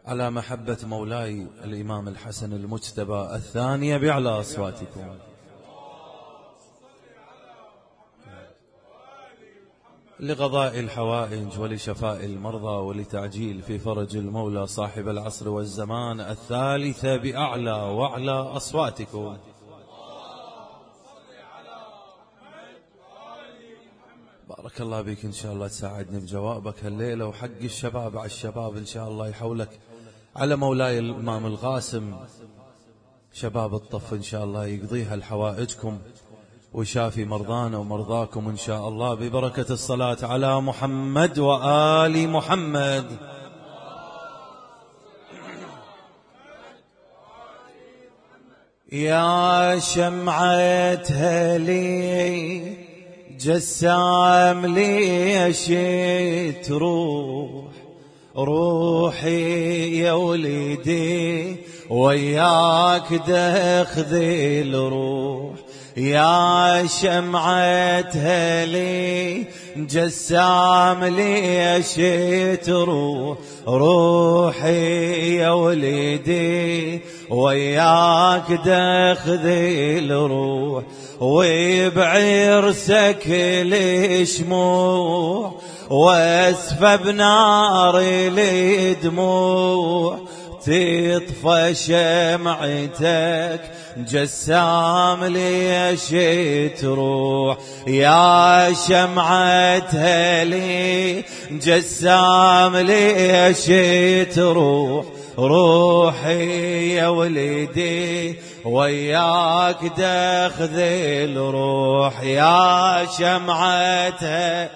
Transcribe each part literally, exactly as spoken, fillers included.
على محبة مولاي الإمام الحسن المجتبى الثانية بأعلى أصواتكم. لقضاء الحوائج ولشفاء المرضى ولتعجيل في فرج المولى صاحب العصر والزمان الثالثة بأعلى وأعلى أصواتكم. بارك الله بك، إن شاء الله تساعدني بجوابك الليلة، وحق الشباب على الشباب إن شاء الله يحولك على مولاي الإمام القاسم، شباب الطف إن شاء الله يقضيها لحوائجكم ويشافي مرضانا ومرضاكم إن شاء الله ببركة الصلاة على محمد وآل محمد. يا شمعة هلي جسام ليش تروح روحي يا وليدي وياك داخذي الروح. يا شمعة هلي جسام ليش تروح روحي يا وليدي وياك داخذي الروح. وبعرسك الشموع واسفى بنار الدموع تطفى شمعتك جسام ليش تروح. يا شمعة هلي جسام ليش تروح روحي يا وليدي وياك داخذي الروح. يا شمعة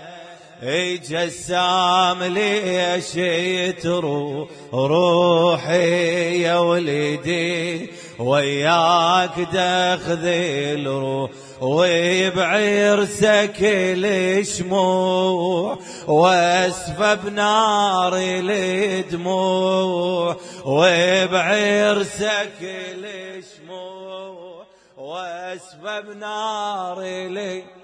جسام ليش تروح روحي يا وليدي وياك داخذي الروح. وبعرسك الشموع واسفى بنار الدموع. وبعرسك الشموع واسفى بنار الدموع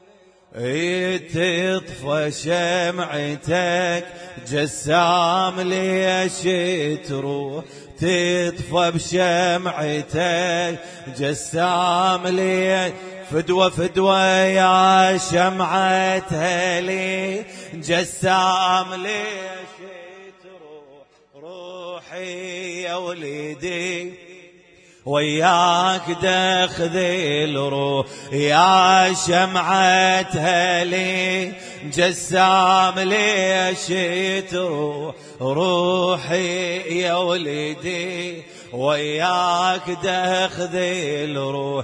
تطفى شمعتك جسام ليش تروح. تطفى بشمعتك جسام ليش فدوة فدوة يا شمعة هلي جسام ليش تروح روحي يا وليدي وياك داخذي الروح. يا شمعة هلي جسام ليش تروح روحي يا وليدي وياك داخذي الروح.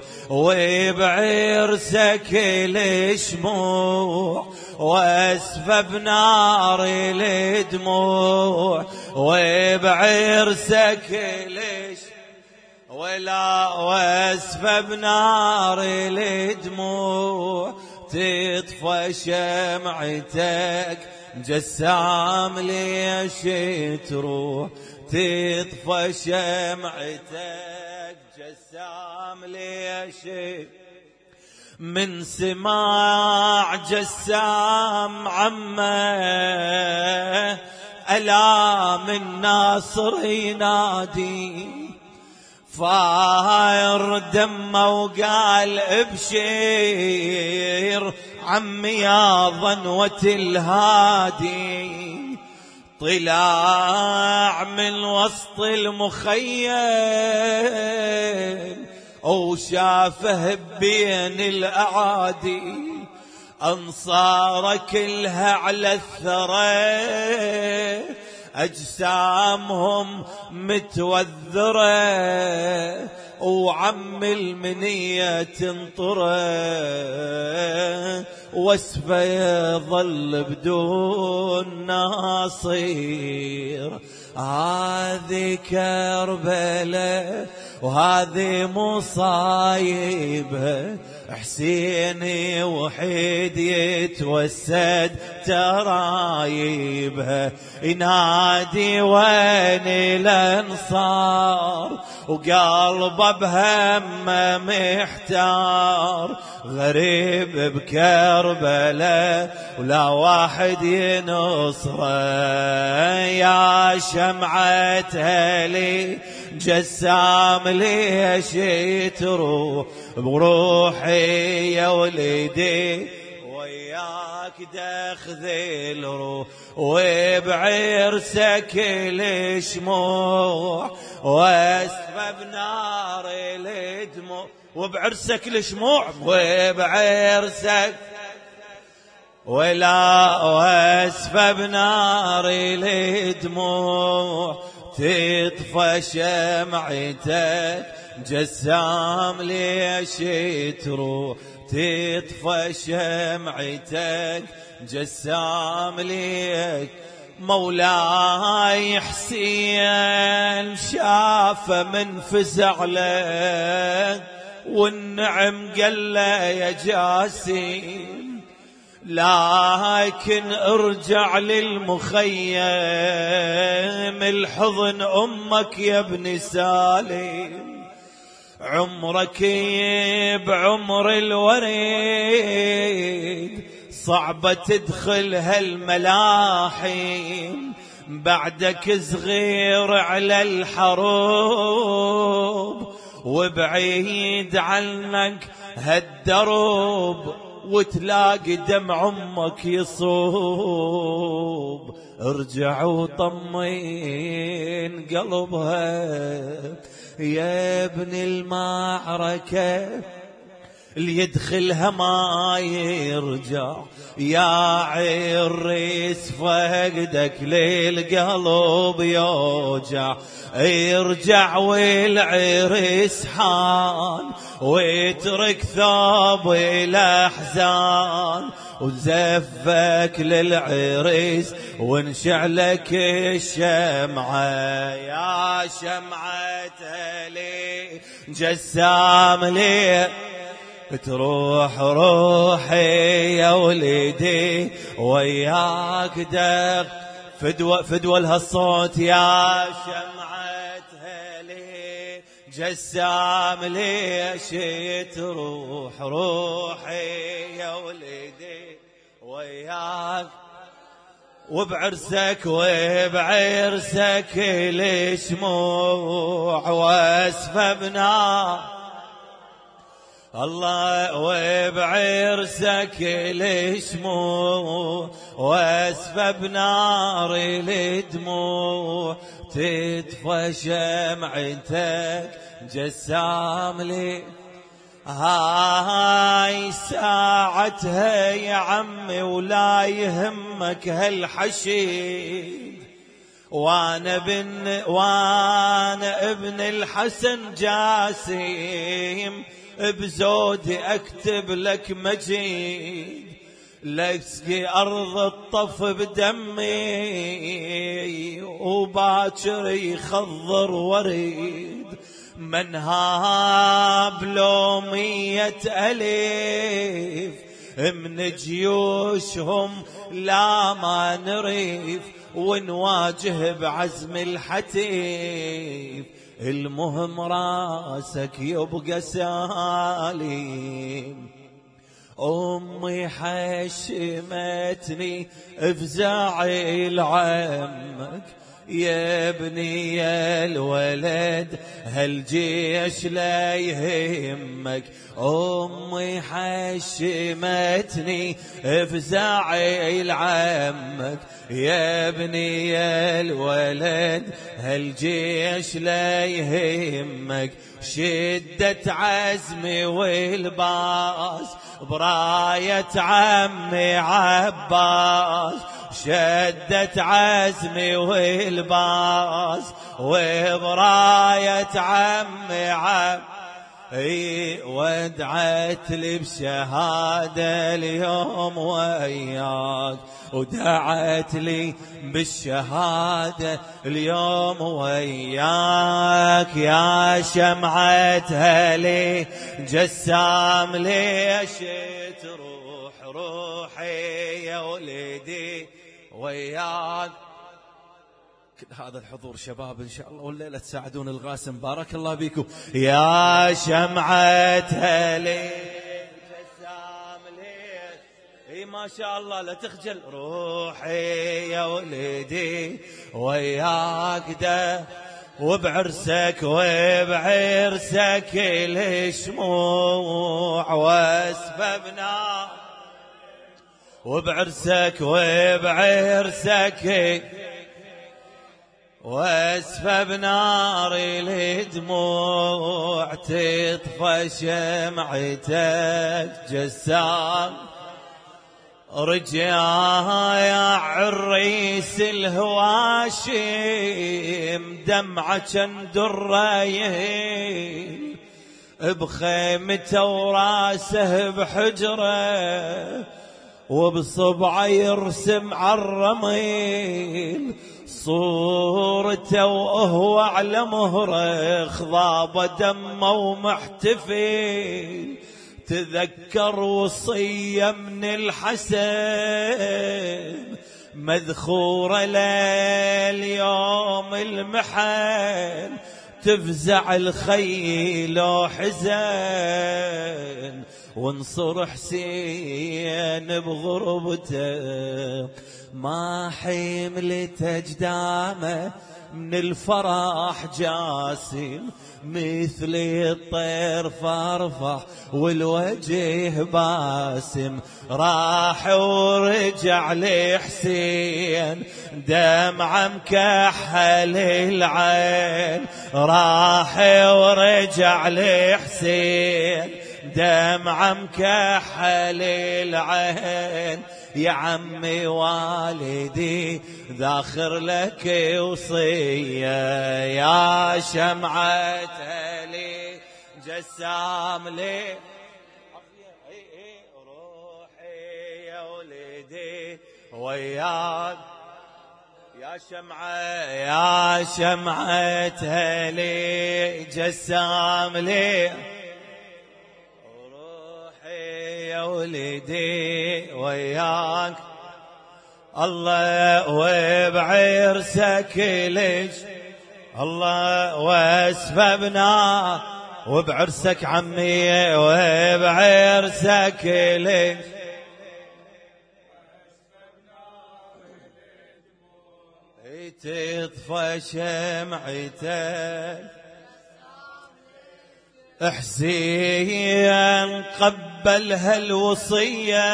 وبعرسك الشموع واسفى بنار الدموع. وبعرسك الشموع ولا واسفى بنار الدموع تطفى شمعتك جسام ليش تروح. تطفى شمعتك جسام ليش من سماع جسام عمه ألا من ناصر ينادي فاير دمه وقال ابشر عمي يا ظنوة الهادي. طلع من وسط المخيم وشافه بين الأعادي أنصار كلها على الثرى أجسامهم متوذرة وعم المنية تنطره واسفه يظل بدون ناصير. هذه كربلاء وهذه مصايبه حسيني وحيد يتوسد ترايبها ينادي وين الانصار وقلبه بهم محتار. غريب بكربلاء ولا واحد ينصره. يا شمعة هلي جسام ليش تروح بروحي يا ولدي وياك داخذ الروح وبعرسك الشموع واسفى بنار الدموع وبعرسك الشموع وبعرسك ولا واسفى بنار الدموع تطفى شمعتك جسام ليش تروح تطفى شمعتك جسام ليك. مولاي حسين شافه من فزع له والنعم قال له يا جاسم لكن ارجع للمخيم الحضن أمك يا ابن سالم عمرك بعمر الوريد صعبة تدخل هالملاحم بعدك صغير على الحروب وبعيد عنك هالدروب وتلاقي دمع أمك يصوب. ارجع وطمين قلبها يا ابن المعركة اللي يدخلها ما يرجع يا عريس فقدك للقلب يوجع. ارجع والعريس حان واترك ثوب الأحزان وزفك للعريس ونشعلك الشمعة. يا شمعة لي جسام لي تروح روحي يا ولدي وياك دق فدوى فدوى لهالصوت. يا شمعة لي جسام ليش تروح روحي يا ولدي وياك وبعرسك وبعرسك الشموع واسفى بنار الله وبعرسك الشموع واسفى بنار الدموع تطفى شمعتك جسام لي. هاي ساعتها يا عمي ولا يهمك هالحشيد وانا بن وانا ابن الحسن جاسم بزودي اكتب لك مجيد لاسقي ارض الطف بدمي وباكر يخضر وريد من هاب لو مية ألف من جيوشهم لا ما نريف ونواجه بعزم الحتيف المهم راسك يبقى سالم. أمي حشمتني افزعي لعمك يا ابني يا الولد هالجيش لا يهمك. أمي حشمتني افزعي لعمك يا ابني يا الولد هالجيش لا يهمك. شدة عزمي والباس براية عمي عباس شدت عزمي والباس وبراية عمي عم اي ودعت لي بشهادة اليوم وياك ودعت لي بالشهادة اليوم وياك. يا شمعة هلي جسام ليش تروح روحي يا ولدي وياك. كل هذا الحضور شباب إن شاء الله والليلة تساعدون الغاسم بارك الله بيكم. يا شمعة هلي ما شاء الله لا تخجل. روحي يا ولدي وياك ده وبعرسك وبعرسك الشموع واسبابنا وبعرسك وبعرسك واسفى بنار الدموع تطفى شمعتك جسام رجع يا عريس الهواشم دمعة دريهل بخيمته وراسه بحجره وبصبعه يرسم عالرميل صورته وهو على مهره خضاب دمه ومحتفل تذكر وصية من الحسن مذخورة لليوم المحن تفزع الخيل وحزن وانصر حسين بغربته ما حملت أجدامه من الفرح جاسم مثل الطير فرفح والوجه باسم راح ورجع لحسين دمعة مكحل العين راح ورجع لحسين دمعة مكحل العين يا عمي والدي ذاخر لك وصية يا شمعة لي جسام لي روحي يا ولدي وياك يا شمعة يا شمعة لي جسام لي يا ولدي وياك الله وبعرسك ليش الله واسبابنا وبعرسك عمي وبعرسك ليش تطفى شمعتك حسين قبل هالوصية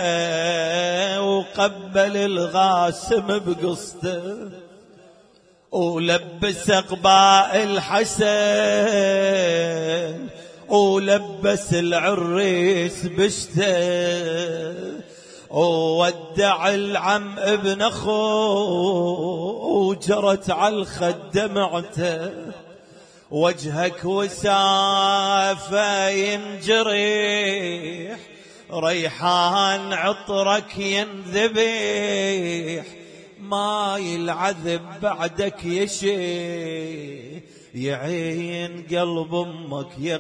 وقبل الغاسم بقصته ولبس أقباء الحسن ولبس العريس بشته وودع العم ابن أخوه وجرت على الخد دمعته وجهك وسافة ينجريح ريحان عطرك ينذبيح ماي العذب بعدك يشي يعين قلب امك يا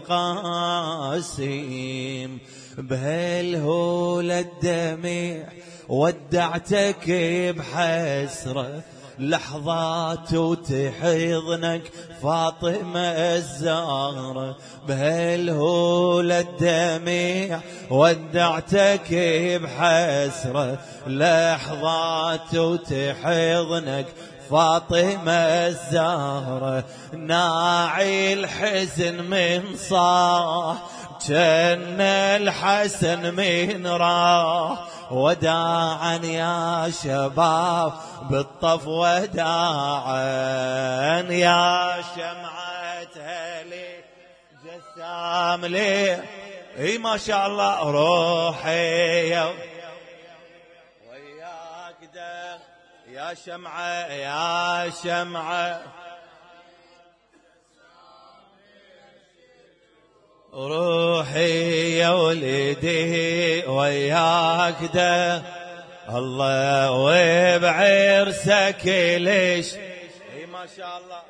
قاسم بهالهول الدميع ودعتك بحسرة لحظات وتحضنك فاطمة الزهرة بهالهول الدميع ودعتك بحسرة لحظات وتحضنك فاطمة الزهرة ناعي الحزن من صاح كان الحسن من راح وداعا يا شباب بالطف وداعا يا شمعة هلي جسام لي اي ما شاء الله روحي وياك ده يا شمعة يا شمعة روحي يا ولدي وياك ده الله وبعرسك ليش اي ما شاء الله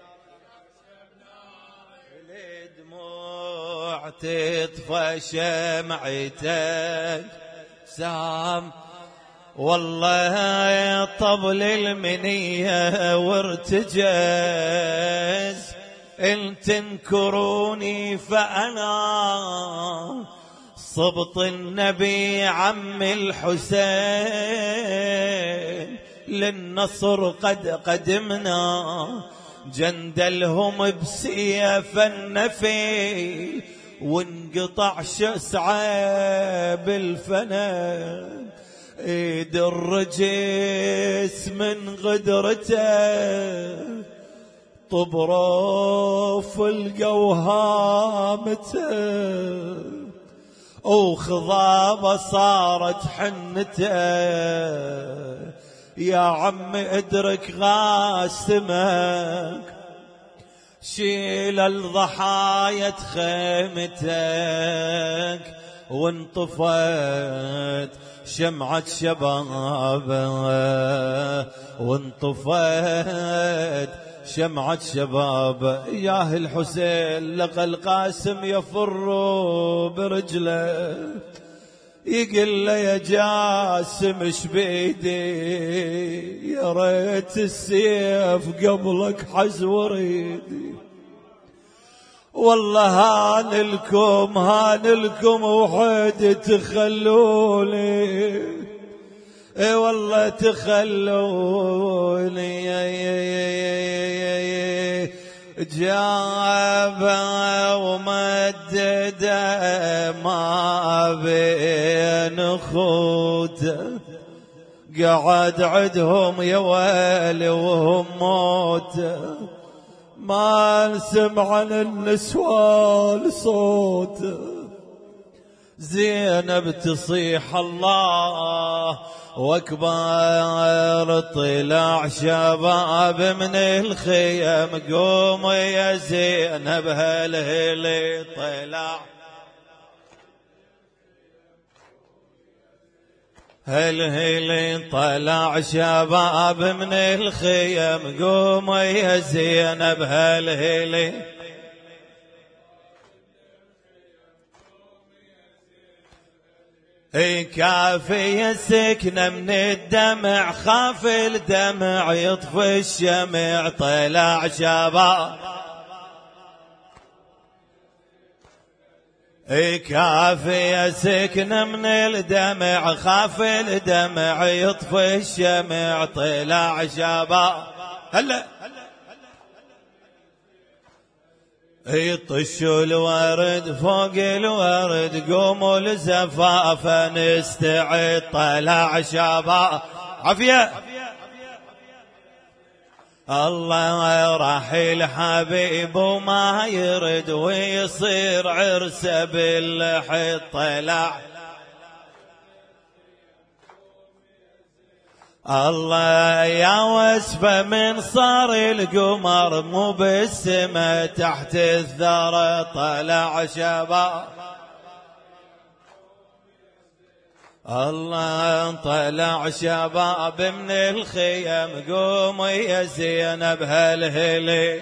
الدموع تطفى شمعتك سام والله طبل المنية وارتجز إن تنكروني فأنا صبط النبي عم الحسين للنصر قد قدمنا، جندلهم بسيف النفي وانقطع شسعه بالفنا، ايد الرجس من غدرته طبروف القوهامته، وخضابه صارت حنته، يا عم ادرك غاسمك شيل الضحايا خيمتك، وانطفت شمعة شبابه، وانطفت شمعة شبابه. ياه الحسين لقى القاسم يفر برجله، يقول له يا جاسم اش بيدي، يا ريت السيف قبلك حز وريدي، والله هان لكم هان لكم وحد تخلوني، اي والله تخلوني، جابه ومدده ما بين خوته، قعد عدهم يا ويلي وهم موته، ما نسمع النسوان صوته، زينب تصيح الله واكبر، طلع شباب من الخيم، قوم يا زينب هالهلي طلع، هالهلي طلع شباب من الخيم، قوم يا زينب هالهلي، اي كافي السكنة من الدمع، خاف الدمع يطفي الشمع، طلع شباب اي كافي السكنة من الدمع، خاف الدمع يطفي الشمع، طلع شباب هلا يطشوا الورد فوق الورد، قوموا لزفافة نستعد، طلع شباب عافية الله راح الحبيب وما يرد، ويصير عرسه بالحيط، طلع الله يا وسفة من صار القمر، مو بالسما تحت الثرى، طلع شباب الله طلع شباب من الخيم، قوم يا زينب هالهلي،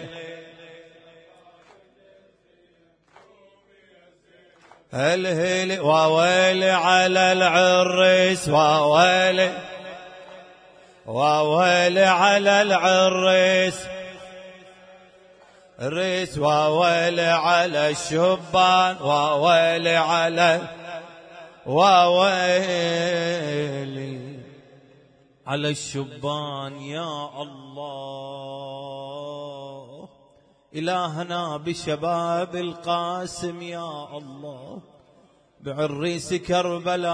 هالهلي وويلي على العريس، وويلي وويلي على العريس الريس، وويلي على الشبان، وويلي على وويلي على الشبان. يا الله إلهنا بشباب القاسم، يا الله بعريس كربلاء،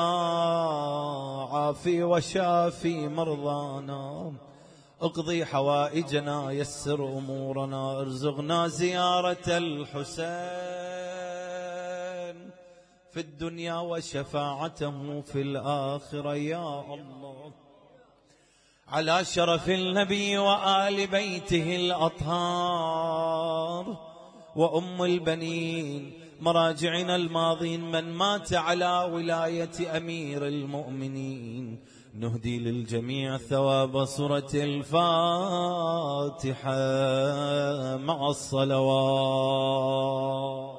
عافي وشافي مرضانا، اقضي حوائجنا، يسر أمورنا، ارزقنا زيارة الحسين في الدنيا وشفاعته في الآخرة. يا الله على شرف النبي وآل بيته الأطهار وأم البنين، مراجعنا الماضين، من مات على ولاية أمير المؤمنين، نهدي للجميع ثواب سورة الفاتحة مع الصلوات.